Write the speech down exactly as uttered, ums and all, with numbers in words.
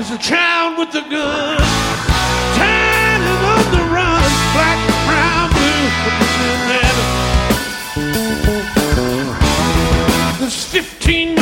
There's a child with a gun, tired and on the run, black, brown, blue, but this is heaven. There's fifteen